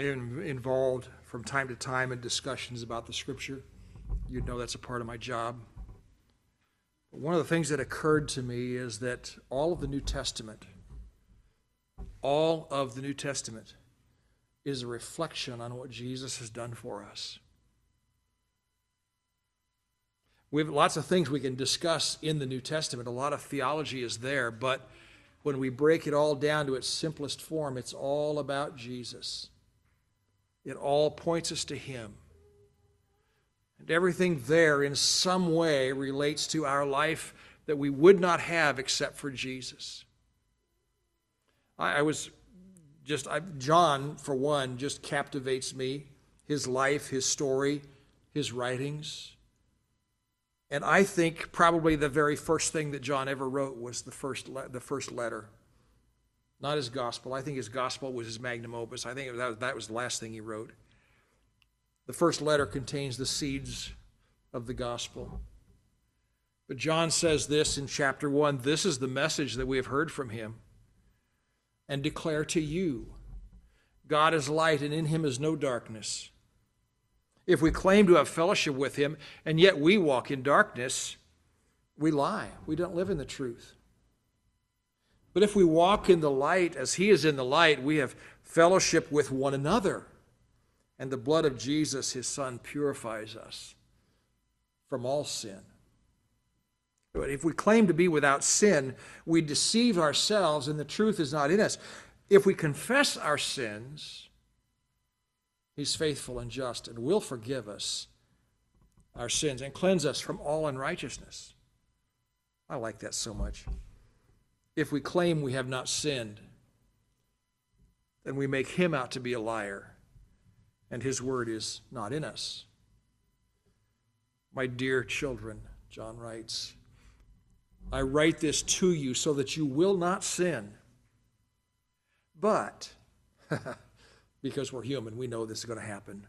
I am involved from time to time in discussions about the Scripture. You'd know that's a part of my job. But one of the things that occurred to me is that all of the New Testament is a reflection on what Jesus has done for us. We have lots of things we can discuss in the New Testament. A lot of theology is there, but when we break it all down to its simplest form, it's all about Jesus. It all points us to Him. And everything there in some way relates to our life that we would not have except for Jesus. John, for one, just captivates me. His life, his story, his writings. And I think probably the very first thing that John ever wrote was the first letter. Not his gospel. I think his gospel was his magnum opus. I think that was the last thing he wrote. The first letter contains the seeds of the gospel. But John says this in chapter 1, "This is the message that we have heard from him and declare to you. God is light, and in him is no darkness. If we claim to have fellowship with him, and yet we walk in darkness, we lie. We don't live in the truth. But if we walk in the light as he is in the light, we have fellowship with one another. And the blood of Jesus, his Son, purifies us from all sin." But if we claim to be without sin, we deceive ourselves and the truth is not in us. If we confess our sins, he's faithful and just and will forgive us our sins and cleanse us from all unrighteousness. I like that so much. If we claim we have not sinned, then we make him out to be a liar, and his word is not in us. "My dear children," John writes, "I write this to you so that you will not sin. But," because we're human, we know this is going to happen.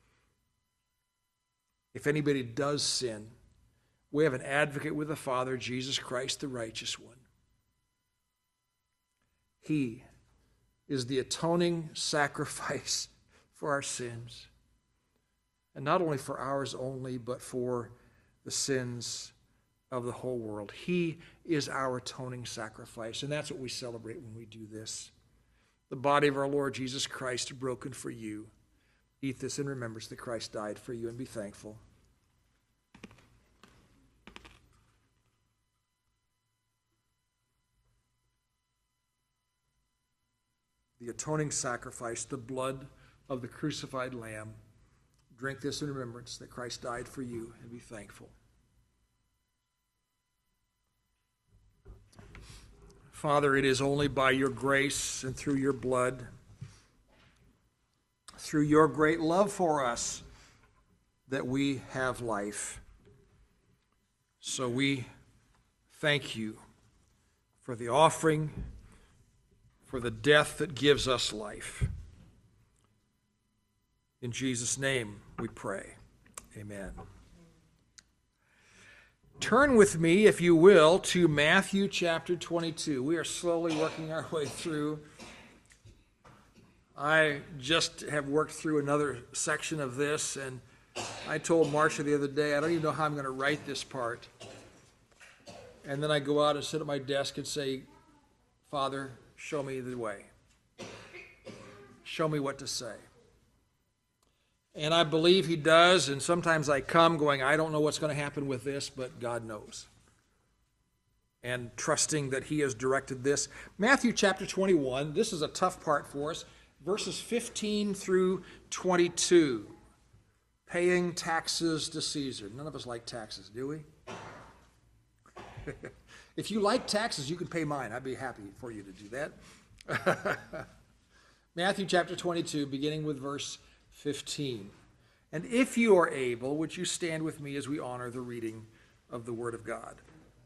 "If anybody does sin, we have an advocate with the Father, Jesus Christ, the righteous one. He is the atoning sacrifice for our sins. And not only for ours only, but for the sins of the whole world. He is our atoning sacrifice." And that's what we celebrate when we do this. The body of our Lord Jesus Christ broken for you. Eat this in remembrance that Christ died for you, and be thankful. The atoning sacrifice, the blood of the crucified Lamb. Drink this in remembrance that Christ died for you, and be thankful. Father, it is only by your grace and through your blood, through your great love for us, that we have life. So we thank you for the offering, for the death that gives us life. In Jesus' name we pray. Amen. Turn with me, if you will, to Matthew chapter 22. We are slowly working our way through. I just have worked through another section of this, and I told Marcia the other day, I don't even know how I'm going to write this part. And then I go out and sit at my desk and say, "Father, show me the way. Show me what to say." And I believe he does, and sometimes I come going, I don't know what's going to happen with this, but God knows. And trusting that he has directed this. Matthew chapter 21, this is a tough part for us, verses 15 through 22. Paying taxes to Caesar. None of us like taxes, do we? If you like taxes, you can pay mine. I'd be happy for you to do that. Matthew chapter 22, beginning with verse 15. "And if you are able, would you stand with me as we honor the reading of the Word of God?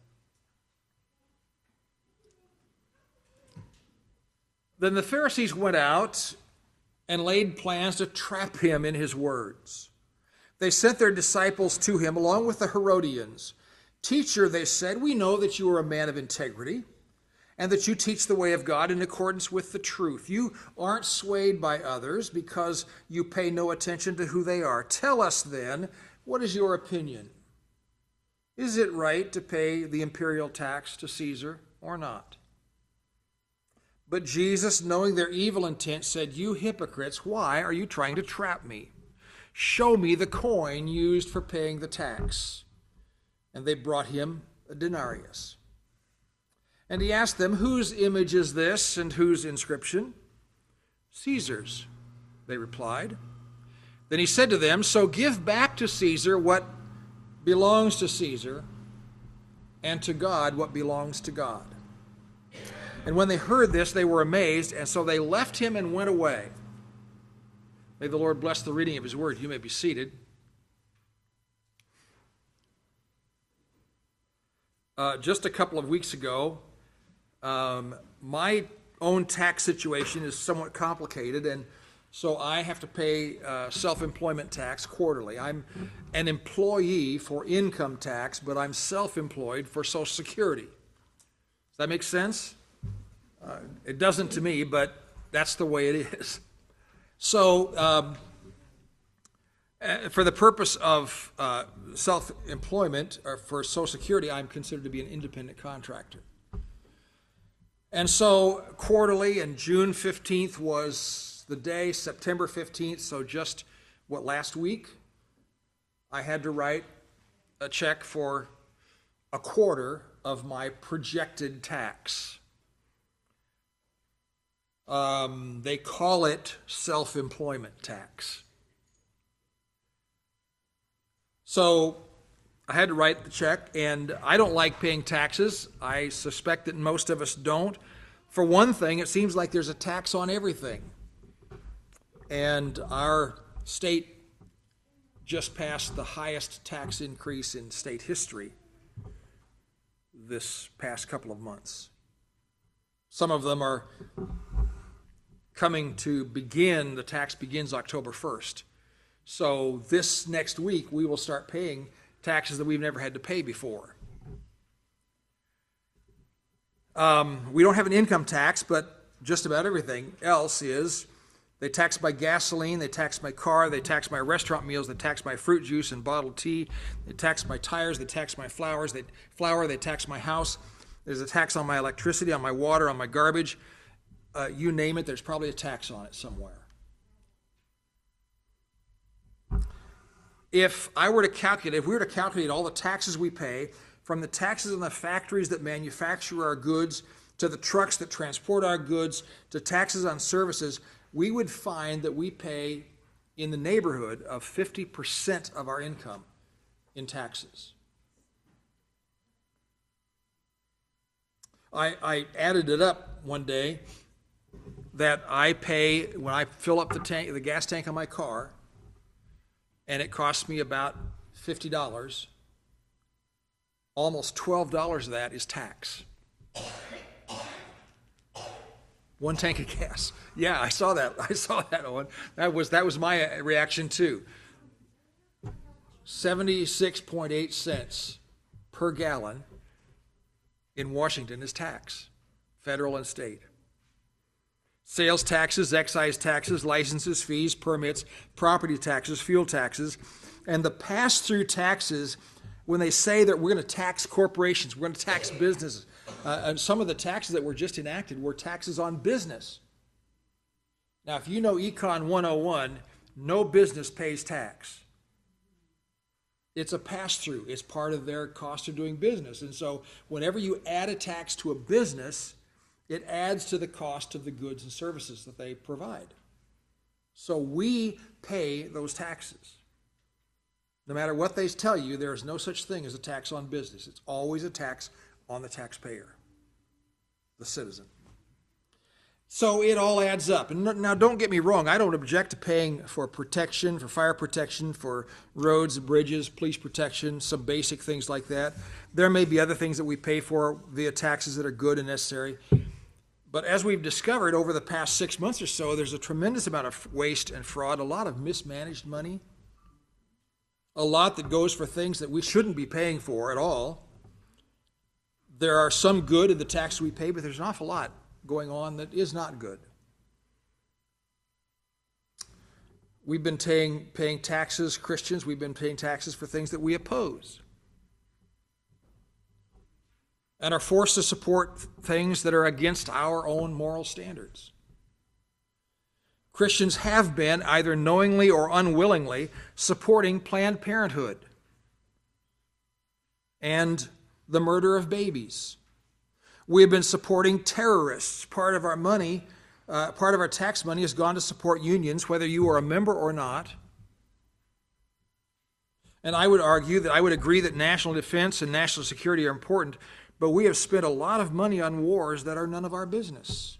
Then the Pharisees went out and laid plans to trap him in his words. They sent their disciples to him along with the Herodians. 'Teacher,' they said, 'we know that you are a man of integrity and that you teach the way of God in accordance with the truth. You aren't swayed by others because you pay no attention to who they are. Tell us then, what is your opinion? Is it right to pay the imperial tax to Caesar or not? But Jesus, knowing their evil intent, said, You hypocrites, why are you trying to trap me? Show me the coin used for paying the tax. And they brought him a denarius. And he asked them, Whose image is this and whose inscription? Caesar's, they replied. Then he said to them, So give back to Caesar what belongs to Caesar, and to God what belongs to God. And when they heard this, they were amazed, and so they left him and went away. May the Lord bless the reading of his word. You may be seated. Just a couple of weeks ago, my own tax situation is somewhat complicated, and so I have to pay self-employment tax quarterly. I'm an employee for income tax, but I'm self-employed for Social Security. Does that make sense? It doesn't to me, but that's the way it is. So for the purpose of self-employment or for Social Security, I'm considered to be an independent contractor. And so quarterly, and June 15th was the day, September 15th, so just, last week, I had to write a check for a quarter of my projected tax. They call it self-employment tax. So I had to write the check, and I don't like paying taxes. I suspect that most of us don't. For one thing, it seems like there's a tax on everything. And our state just passed the highest tax increase in state history this past couple of months. Some of them are coming to begin, the tax begins October 1st. So this next week, we will start paying taxes that we've never had to pay before. We don't have an income tax, but just about everything else is. They tax my gasoline, they tax my car, they tax my restaurant meals, they tax my fruit juice and bottled tea, they tax my tires, they tax my flour, they tax my house. There's a tax on my electricity, on my water, on my garbage. You name it, there's probably a tax on it somewhere. If we were to calculate all the taxes we pay, from the taxes on the factories that manufacture our goods, to the trucks that transport our goods, to taxes on services, we would find that we pay in the neighborhood of 50% of our income in taxes. I added it up one day that I pay when I fill up the gas tank on my car, and it costs me about $50. Almost $12 of that is tax. One tank of gas. Yeah, I saw that. Owen. That was my reaction too. 76.8 cents per gallon in Washington is tax, federal and state. Sales taxes, excise taxes, licenses, fees, permits, property taxes, fuel taxes, and the pass-through taxes. When they say that we're going to tax corporations, we're going to tax businesses, and some of the taxes that were just enacted were taxes on business. Now, if you know Econ 101, no business pays tax. It's a pass-through. It's part of their cost of doing business. And so whenever you add a tax to a business, it adds to the cost of the goods and services that they provide. So we pay those taxes. No matter what they tell you, there is no such thing as a tax on business. It's always a tax on the taxpayer, the citizen. So it all adds up. And now don't get me wrong, I don't object to paying for protection, for fire protection, for roads and bridges, police protection, some basic things like that. There may be other things that we pay for via taxes that are good and necessary. But as we've discovered over the past 6 months or so, there's a tremendous amount of waste and fraud, a lot of mismanaged money, a lot that goes for things that we shouldn't be paying for at all. There are some good in the taxes we pay, but there's an awful lot going on that is not good. We've been paying taxes, Christians, we've been paying taxes for things that we oppose, and are forced to support things that are against our own moral standards. Christians have been, either knowingly or unwillingly, supporting Planned Parenthood and the murder of babies. We have been supporting terrorists. Part of our tax money has gone to support unions, whether you are a member or not. And I would agree that national defense and national security are important, but we have spent a lot of money on wars that are none of our business.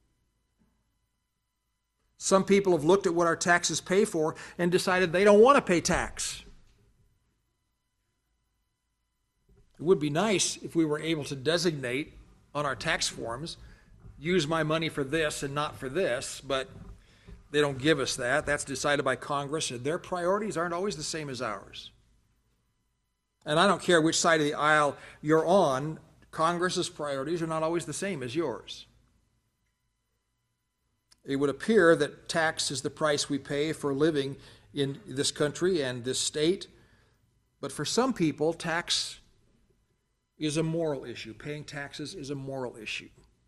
Some people have looked at what our taxes pay for and decided they don't want to pay tax. It would be nice if we were able to designate on our tax forms, use my money for this and not for this, but they don't give us that. That's decided by Congress, and their priorities aren't always the same as ours. And I don't care which side of the aisle you're on, Congress's priorities are not always the same as yours. It would appear that tax is the price we pay for living in this country and this state, but for some people, tax is a moral issue. Paying taxes is a moral issue.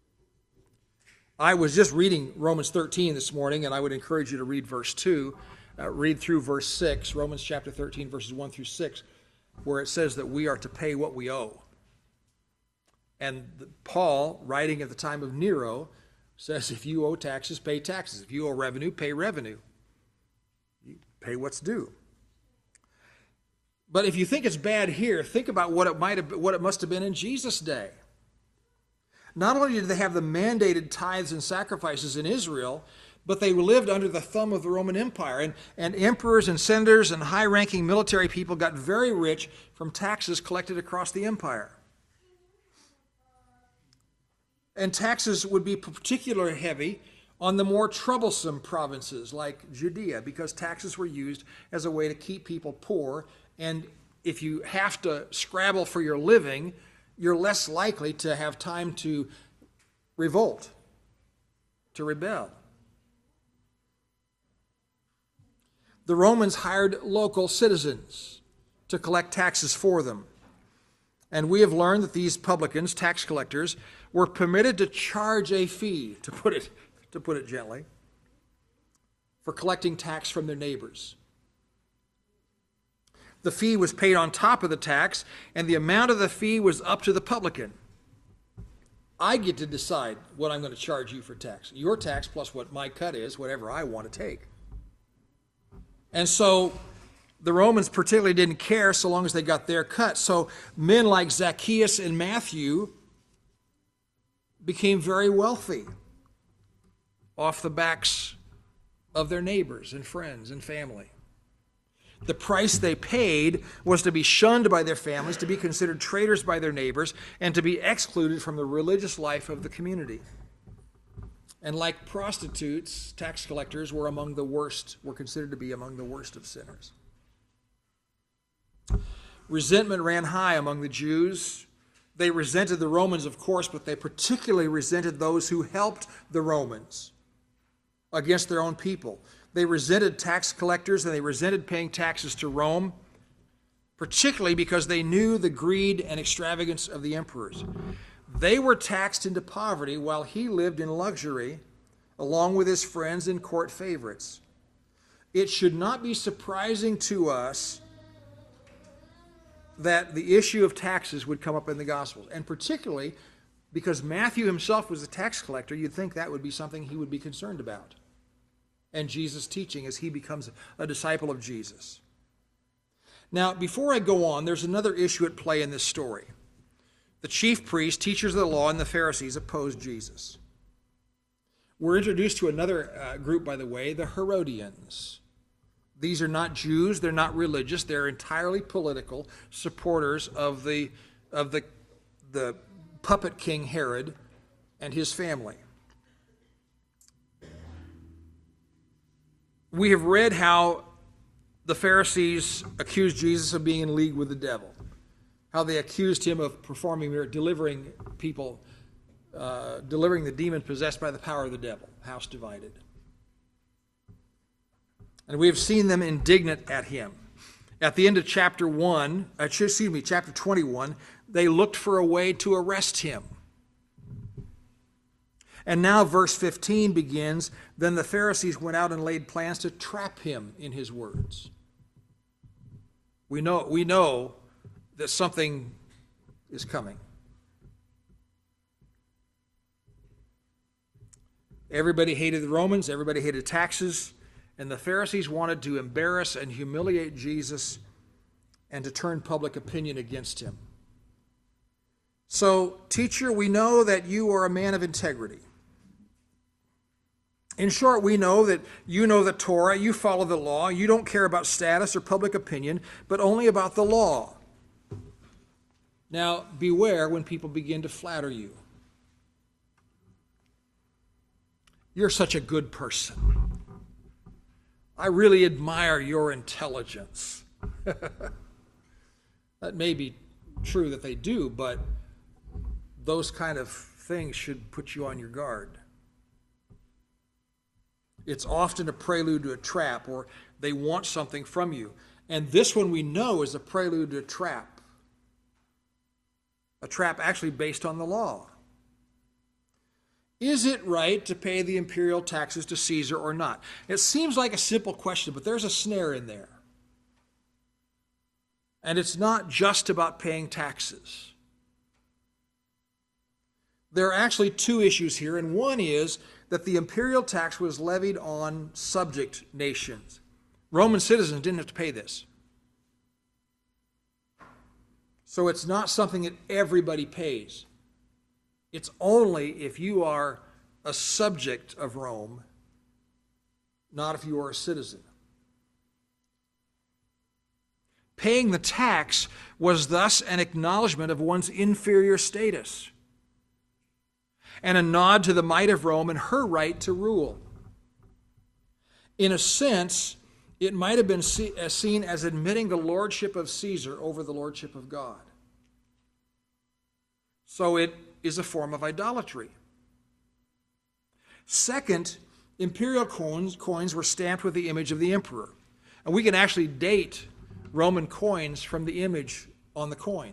I was just reading Romans 13 this morning, and I would encourage you to read verse 2, read through verse 6, Romans chapter 13, verses 1 through 6, where it says that we are to pay what we owe. And Paul, writing at the time of Nero, says if you owe taxes, pay taxes. If you owe revenue, pay revenue. You pay what's due. But if you think it's bad here, think about what it must have been in Jesus' day. Not only did they have the mandated tithes and sacrifices in Israel, but they lived under the thumb of the Roman Empire. And emperors and senators and high-ranking military people got very rich from taxes collected across the empire. And taxes would be particularly heavy on the more troublesome provinces like Judea, because taxes were used as a way to keep people poor. And if you have to scrabble for your living, you're less likely to have time to revolt, to rebel. The Romans hired local citizens to collect taxes for them. And we have learned that these publicans, tax collectors, were permitted to charge a fee, to put it gently, for collecting tax from their neighbors. The fee was paid on top of the tax, and the amount of the fee was up to the publican. I get to decide what I'm going to charge you for tax. Your tax plus what my cut is, whatever I want to take. And so the Romans particularly didn't care so long as they got their cut. So men like Zacchaeus and Matthew became very wealthy off the backs of their neighbors and friends and family. The price they paid was to be shunned by their families, to be considered traitors by their neighbors, and to be excluded from the religious life of the community. And like prostitutes, tax collectors were considered to be among the worst of sinners. Resentment ran high among the Jews. They resented the Romans, of course, but they particularly resented those who helped the Romans against their own people. They resented tax collectors and they resented paying taxes to Rome, particularly because they knew the greed and extravagance of the emperors. They were taxed into poverty while he lived in luxury, along with his friends and court favorites. It should not be surprising to us that the issue of taxes would come up in the Gospels, and particularly because Matthew himself was a tax collector, you'd think that would be something he would be concerned about. And Jesus' teaching as he becomes a disciple of Jesus. Now, before I go on, there's another issue at play in this story. The chief priests, teachers of the law, and the Pharisees opposed Jesus. We're introduced to another group, by the way, the Herodians. These are not Jews, they're not religious, they're entirely political supporters of the puppet king Herod and his family. We have read how the Pharisees accused Jesus of being in league with the devil, how they accused him of delivering people, delivering the demon possessed by the power of the devil, house divided. And we have seen them indignant at him. At the end of chapter 21, they looked for a way to arrest him. And now verse 15 begins, then the Pharisees went out and laid plans to trap him in his words. We know that something is coming. Everybody hated the Romans, everybody hated taxes, and the Pharisees wanted to embarrass and humiliate Jesus and to turn public opinion against him. So, teacher, we know that you are a man of integrity. In short, we know that you know the Torah, you follow the law, you don't care about status or public opinion, but only about the law. Now, beware when people begin to flatter you. You're such a good person. I really admire your intelligence. That may be true that they do, but those kind of things should put you on your guard. It's often a prelude to a trap, or they want something from you. And this one we know is a prelude to a trap. A trap actually based on the law. Is it right to pay the imperial taxes to Caesar or not? It seems like a simple question, but there's a snare in there. And it's not just about paying taxes. There are actually two issues here, and one is that the imperial tax was levied on subject nations. Roman citizens didn't have to pay this. So it's not something that everybody pays. It's only if you are a subject of Rome, not if you are a citizen. Paying the tax was thus an acknowledgement of one's inferior status and a nod to the might of Rome and her right to rule. In a sense, it might have been seen as admitting the lordship of Caesar over the lordship of God. So it is a form of idolatry. Second, imperial coins were stamped with the image of the emperor. And we can actually date Roman coins from the image on the coin.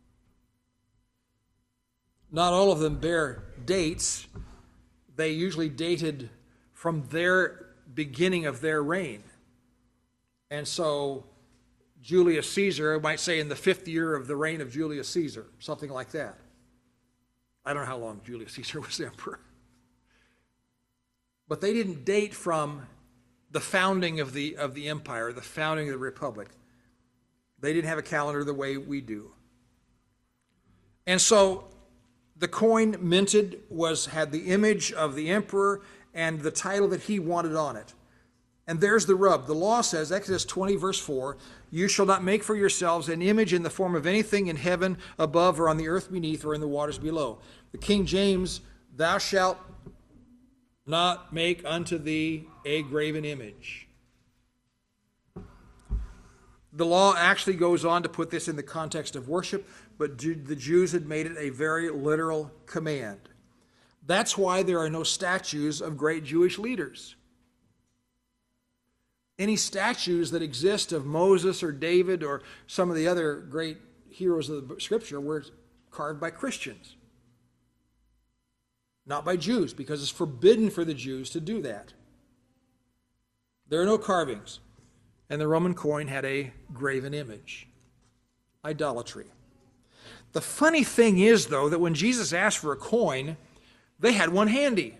Not all of them bear dates. They usually dated from their beginning of their reign. And so Julius Caesar, I might say in the 5th year of the reign of Julius Caesar, something like that. I don't know how long Julius Caesar was emperor. But they didn't date from the founding of the empire, the founding of the republic. They didn't have a calendar the way we do. And so the coin minted had the image of the emperor and the title that he wanted on it. And there's the rub. The law says, Exodus 20, verse 4, you shall not make for yourselves an image in the form of anything in heaven above or on the earth beneath or in the waters below. The King James, thou shalt not make unto thee a graven image. The law actually goes on to put this in the context of worship, but the Jews had made it a very literal command. That's why there are no statues of great Jewish leaders. Any statues that exist of Moses or David or some of the other great heroes of the Scripture were carved by Christians, not by Jews, because it's forbidden for the Jews to do that. There are no carvings. And the Roman coin had a graven image. Idolatry. The funny thing is, though, that when Jesus asked for a coin, they had one handy.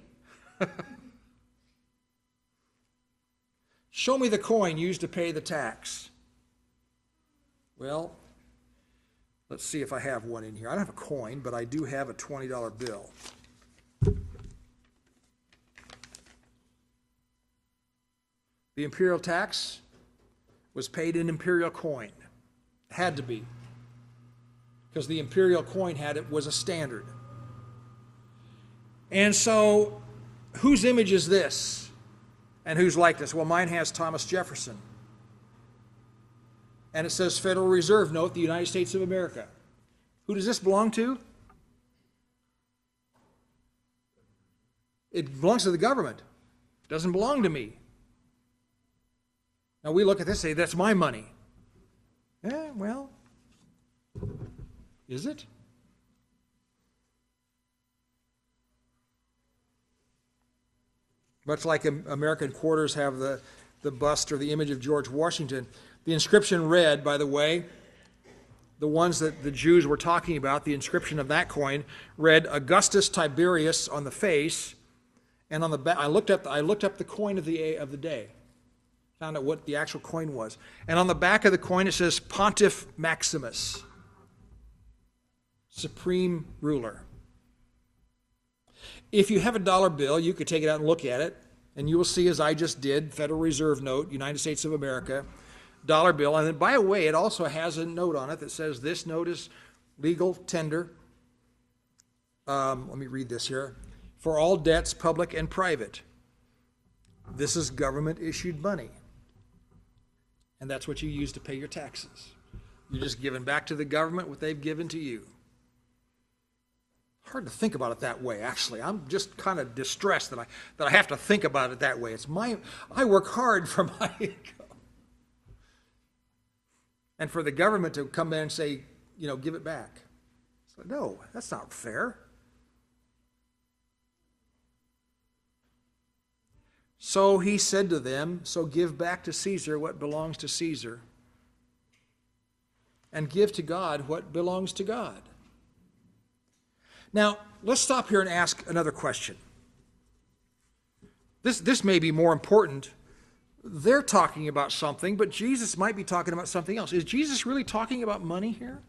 Show me the coin used to pay the tax. Well, let's see if I have one in here. I don't have a coin, but I do have a $20 bill. The imperial tax was paid in imperial coin. It had to be, because the imperial coin was a standard. And so, whose image is this? And whose likeness? Well, mine has Thomas Jefferson. And it says Federal Reserve Note, the United States of America. Who does this belong to? It belongs to the government. It doesn't belong to me. Now we look at this and say, that's my money. Yeah, well, is it? Much like American quarters have the bust or the image of George Washington. The inscription read, by the way, the ones that the Jews were talking about, the inscription of that coin read Augustus Tiberius on the face, and on the back. I looked up the coin of the day, found out what the actual coin was, and on the back of the coin it says Pontiff Maximus, supreme ruler. If you have a dollar bill, you could take it out and look at it, and you will see, as I just did, Federal Reserve note, United States of America, dollar bill. And then, by the way, it also has a note on it that says this note is legal tender. Let me read this here. For all debts, public and private. This is government-issued money. And that's what you use to pay your taxes. You're just giving back to the government what they've given to you. Hard to think about it that way, actually. I'm just kind of distressed that I have to think about it that way. I work hard for my income. And for the government to come in and say, give it back. So, no, that's not fair. So he said to them, so give back to Caesar what belongs to Caesar, and give to God what belongs to God. Now, let's stop here and ask another question. This may be more important. They're talking about something, but Jesus might be talking about something else. Is Jesus really talking about money here?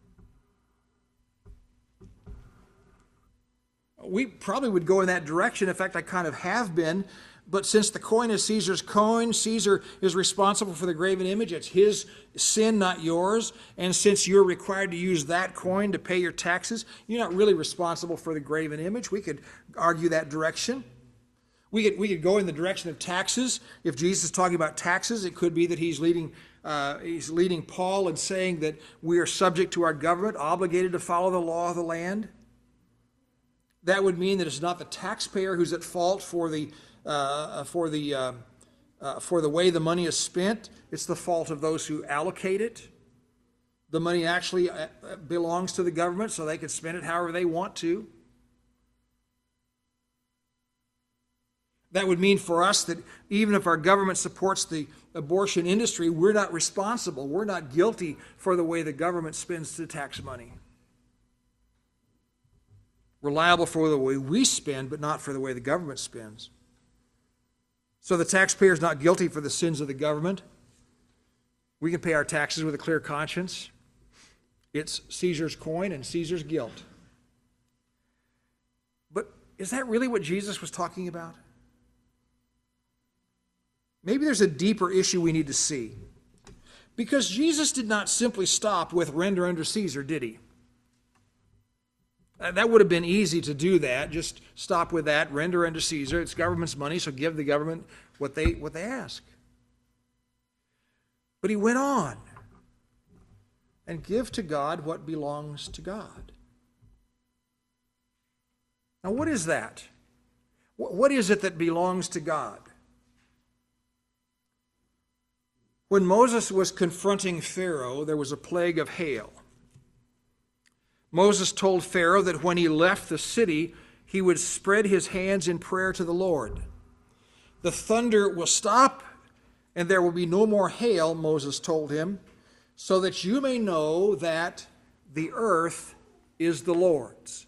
We probably would go in that direction. In fact, I kind of have been. But since the coin is Caesar's coin, Caesar is responsible for the graven image. It's his sin, not yours. And since you're required to use that coin to pay your taxes, you're not really responsible for the graven image. We could argue that direction. We could go in the direction of taxes. If Jesus is talking about taxes, it could be that he's leading Paul in saying that we are subject to our government, obligated to follow the law of the land. That would mean that it's not the taxpayer who's at fault for the way the money is spent. It's the fault of those who allocate it. The money actually belongs to the government, so they can spend it however they want to. That would mean for us that even if our government supports the abortion industry, we're not responsible. We're not guilty for the way the government spends the tax money. We're liable for the way we spend, but not for the way the government spends. So the taxpayer is not guilty for the sins of the government. We can pay our taxes with a clear conscience. It's Caesar's coin and Caesar's guilt. But is that really what Jesus was talking about? Maybe there's a deeper issue we need to see. Because Jesus did not simply stop with render unto Caesar, did he? That would have been easy to do that. Just stop with that, render unto Caesar. It's government's money, so give the government what they ask. But he went on. And give to God what belongs to God. Now, what is that? What is it that belongs to God? When Moses was confronting Pharaoh, there was a plague of hail. Moses told Pharaoh that when he left the city, he would spread his hands in prayer to the Lord. The thunder will stop, and there will be no more hail, Moses told him, so that you may know that the earth is the Lord's.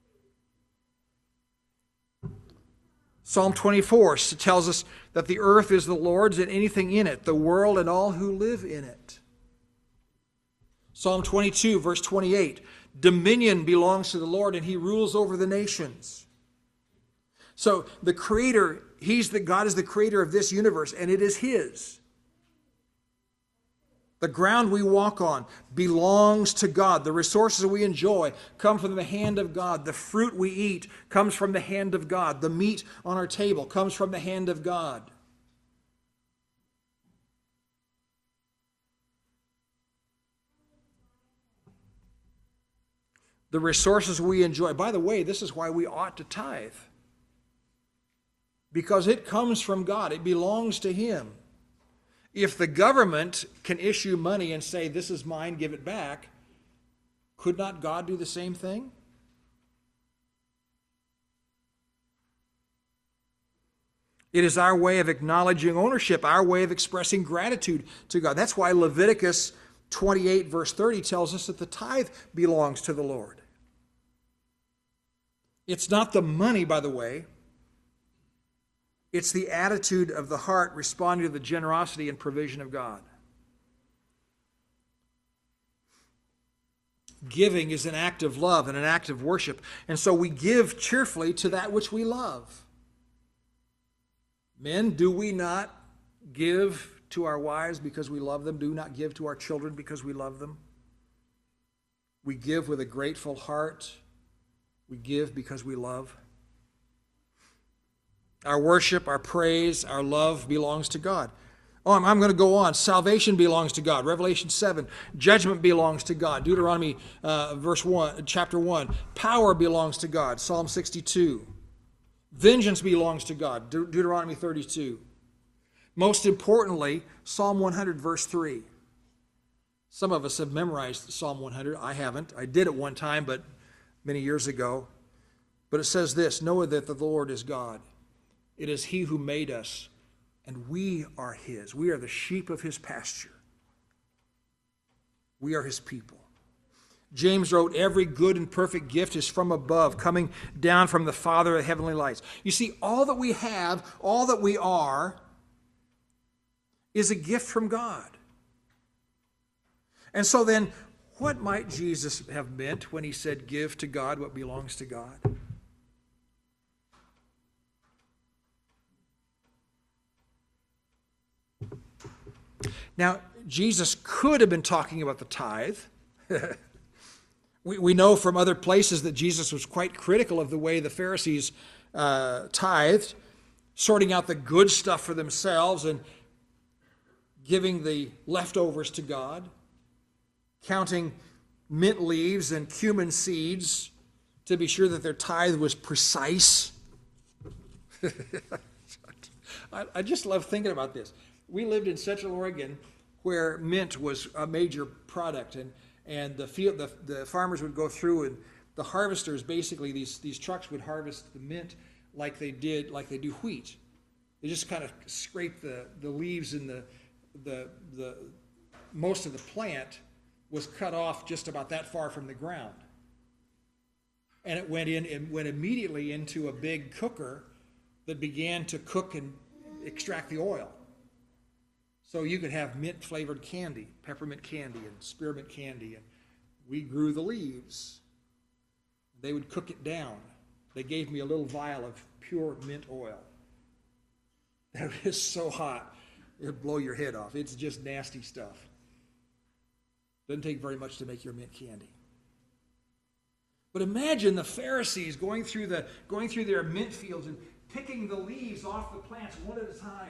Psalm 24 tells us that the earth is the Lord's and anything in it, the world and all who live in it. Psalm 22, verse 28, dominion belongs to the Lord and he rules over the nations. So the Creator, God is the creator of this universe and it is his. The ground we walk on belongs to God. The resources we enjoy come from the hand of God. The fruit we eat comes from the hand of God. The meat on our table comes from the hand of God. the resources we enjoy. By the way, this is why we ought to tithe. Because it comes from God. It belongs to Him. If the government can issue money and say, this is mine, give it back, could not God do the same thing? It is our way of acknowledging ownership, our way of expressing gratitude to God. That's why Leviticus 28, verse 30 tells us that the tithe belongs to the Lord. It's not the money, by the way. It's the attitude of the heart responding to the generosity and provision of God. Giving is an act of love and an act of worship. And so we give cheerfully to that which we love. Men, do we not give to our wives because we love them? Do we not give to our children because we love them? We give with a grateful heart. We give because we love. Our worship, our praise, our love belongs to God. Oh, I'm going to go on. Salvation belongs to God. Revelation 7. Judgment belongs to God. Deuteronomy chapter 1. Power belongs to God. Psalm 62. Vengeance belongs to God. Deuteronomy 32. Most importantly, Psalm 100, verse 3. Some of us have memorized Psalm 100. I haven't. I did at one time, but many years ago. But it says this, know that the Lord is God. It is He who made us, and we are His. We are the sheep of His pasture. We are His people. James wrote, every good and perfect gift is from above, coming down from the Father of heavenly lights. You see, all that we have, all that we are, is a gift from God. And so then, what might Jesus have meant when He said, give to God what belongs to God? Now, Jesus could have been talking about the tithe. We know from other places that Jesus was quite critical of the way the Pharisees tithed, sorting out the good stuff for themselves and giving the leftovers to God, counting mint leaves and cumin seeds to be sure that their tithe was precise. I just love thinking about this. We lived in Central Oregon where mint was a major product, and the farmers would go through, and the harvesters, basically these trucks would harvest the mint like they do wheat. They just kind of scrape the leaves, and the most of the plant was cut off just about that far from the ground. And it went immediately into a big cooker that began to cook and extract the oil. So you could have mint-flavored candy, peppermint candy and spearmint candy, and we grew the leaves. They would cook it down. They gave me a little vial of pure mint oil. That is so hot, it would blow your head off. It's just nasty stuff. Doesn't take very much to make your mint candy. But imagine the Pharisees going through their mint fields and picking the leaves off the plants one at a time.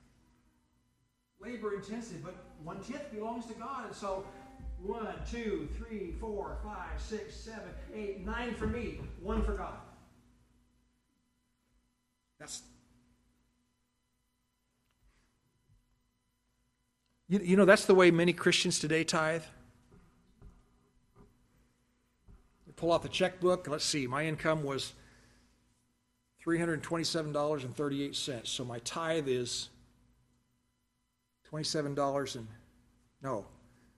Labor intensive, but 1/10 belongs to God. And so 1, 2, 3, 4, 5, 6, 7, 8, 9 for me, 1 for God. That's that's the way many Christians today tithe. They pull out the checkbook. Let's see, my income was $327.38. So my tithe is $27 and no.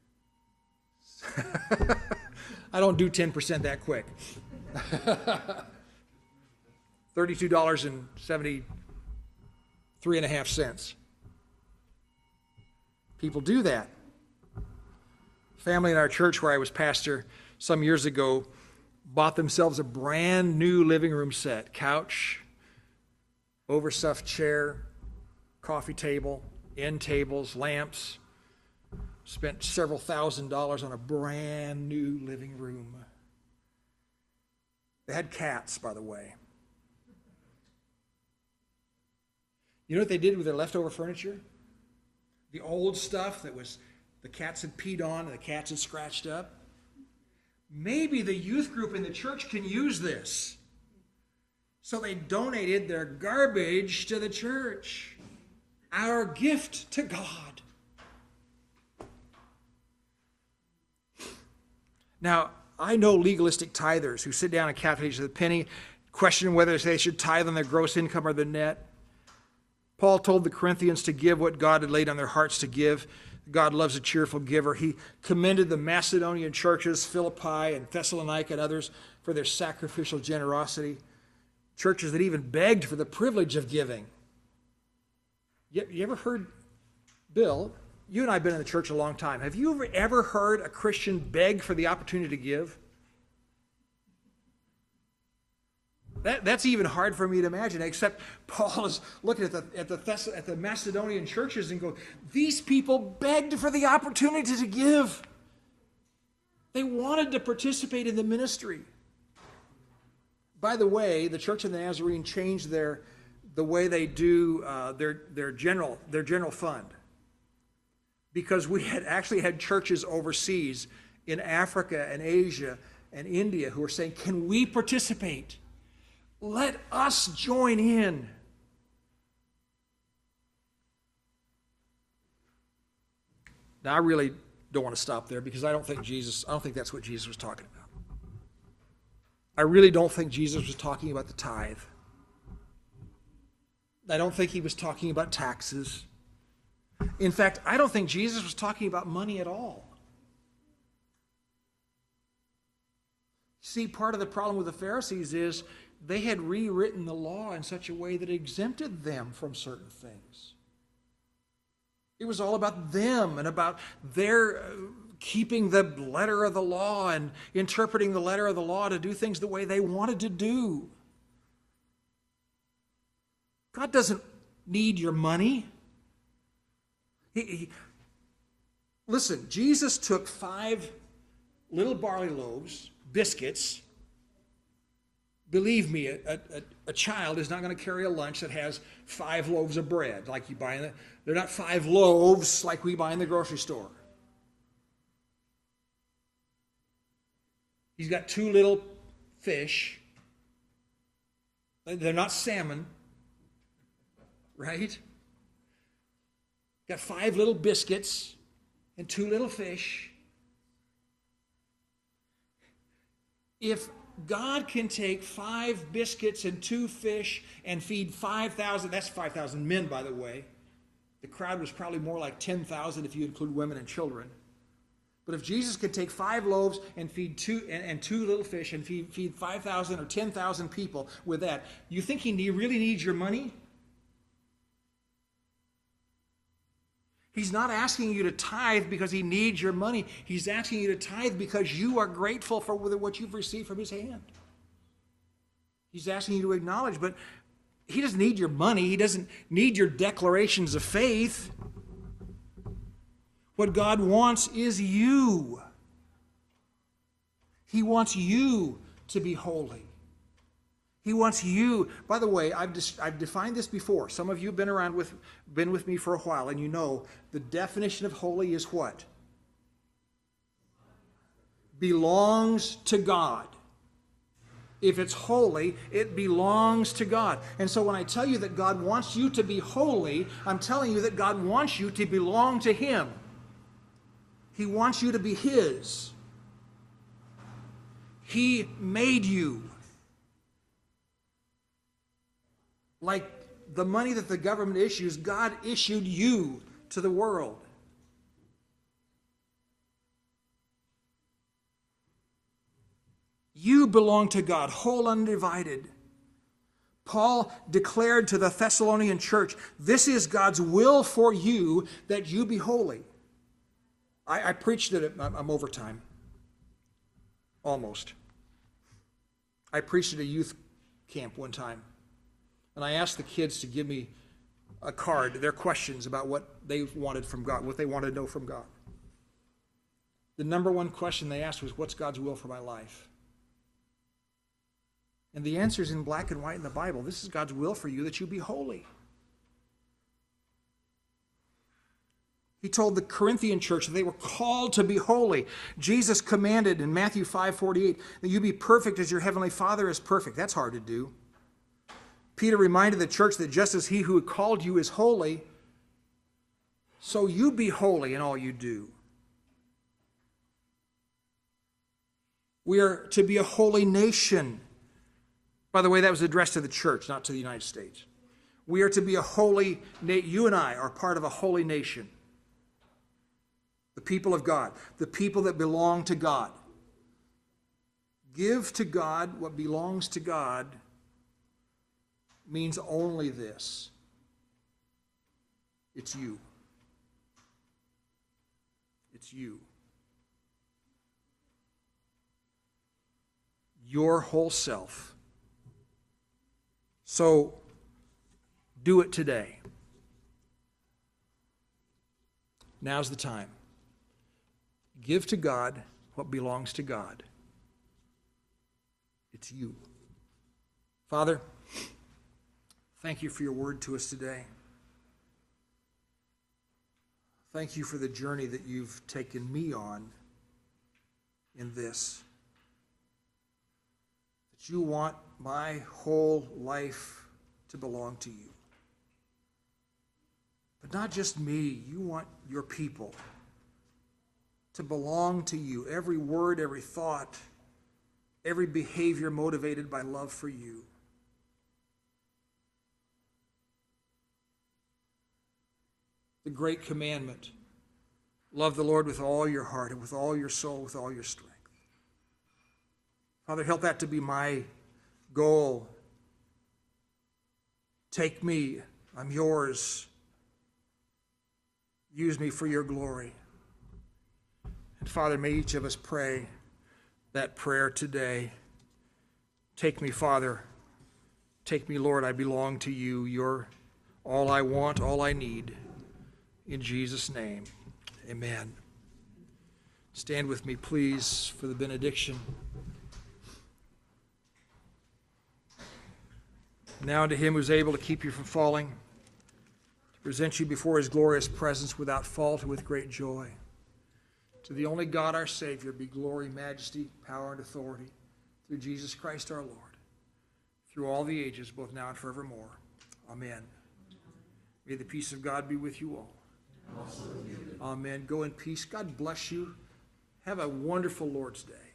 I don't do 10% that quick. $32.73.5. People do that. Family in our church where I was pastor some years ago bought themselves a brand new living room set. Couch, overstuffed chair, coffee table, end tables, lamps. Spent several $1,000s on a brand new living room. They had cats, by the way. You know what they did with their leftover furniture? The old stuff that the cats had peed on and the cats had scratched up. maybe the youth group in the church can use this. So they donated their garbage to the church. Our gift to God. Now, I know legalistic tithers who sit down and calculate the penny, question whether they should tithe on their gross income or their net. Paul told the Corinthians to give what God had laid on their hearts to give. God loves a cheerful giver. He commended the Macedonian churches, Philippi and Thessalonica and others, for their sacrificial generosity. Churches that even begged for the privilege of giving. You ever heard, Bill, you and I have been in the church a long time. Have you ever heard a Christian beg for the opportunity to give? That's even hard for me to imagine, except Paul is looking at the Macedonian churches and going, these people begged for the opportunity to give. They wanted to participate in the ministry. By the way, the Church of the Nazarene changed the way they do their general fund, because we had actually had churches overseas in Africa and Asia and India who were saying, can we participate? Let us join in. Now, I really don't want to stop there because I don't think that's what Jesus was talking about. I really don't think Jesus was talking about the tithe. I don't think he was talking about taxes. In fact, I don't think Jesus was talking about money at all. See, part of the problem with the Pharisees is they had rewritten the law in such a way that it exempted them from certain things. It was all about them and about their keeping the letter of the law and interpreting the letter of the law to do things the way they wanted to do. God doesn't need your money. Listen, Jesus took 5 little barley loaves, biscuits. Believe me, a child is not going to carry a lunch that has 5 loaves of bread like you buy in they're not 5 loaves like we buy in the grocery store. He's got 2 little fish. They're not salmon, right? Got 5 little biscuits and 2 little fish. If God can take 5 biscuits and 2 fish and feed 5,000, that's 5,000 men, by the way. The crowd was probably more like 10,000 if you include women and children. But if Jesus could take 5 loaves and feed 2 little fish and feed 5,000 or 10,000 people with that, you think he really needs your money? He's not asking you to tithe because he needs your money. He's asking you to tithe because you are grateful for what you've received from his hand. He's asking you to acknowledge, but he doesn't need your money. He doesn't need your declarations of faith. What God wants is you. He wants you to be holy. He wants you. By the way, I've defined this before. Some of you have been with me for a while, and you know the definition of holy is what? Belongs to God. If it's holy, it belongs to God. And so when I tell you that God wants you to be holy, I'm telling you that God wants you to belong to him. He wants you to be his. He made you. Like the money that the government issues, God issued you to the world. You belong to God, whole, undivided. Paul declared to the Thessalonian church, this is God's will for you, that you be holy. I preached it, I'm over time. Almost. I preached at a youth camp one time. And I asked the kids to give me a card, their questions about what they wanted from God, what they wanted to know from God. The number one question they asked was, what's God's will for my life? And the answer is in black and white in the Bible. This is God's will for you, that you be holy. He told the Corinthian church that they were called to be holy. Jesus commanded in Matthew 5:48 that you be perfect as your heavenly Father is perfect. That's hard to do. Peter reminded the church that just as he who called you is holy, so you be holy in all you do. We are to be a holy nation. By the way, that was addressed to the church, not to the United States. We are to be a holy nation. You and I are part of a holy nation. The people of God, the people that belong to God. Give to God what belongs to God means only this. It's you. It's you. Your whole self. So, do it today. Now's the time. Give to God what belongs to God. It's you. Father, thank you for your word to us today. Thank you for the journey that you've taken me on in this. That you want my whole life to belong to you. But not just me, you want your people to belong to you. Every word, every thought, every behavior motivated by love for you. The great commandment, love the Lord with all your heart and with all your soul, with all your strength. Father, help that to be my goal. Take me, I'm yours. Use me for your glory. And Father, may each of us pray that prayer today. Take me, Father. Take me, Lord, I belong to you. You're all I want, all I need. In Jesus' name, amen. Stand with me, please, for the benediction. Now unto him who's able to keep you from falling, to present you before his glorious presence without fault and with great joy. To the only God, our Savior, be glory, majesty, power, and authority through Jesus Christ our Lord, through all the ages, both now and forevermore. Amen. May the peace of God be with you all. Amen. Go in peace. God bless you. Have a wonderful Lord's Day.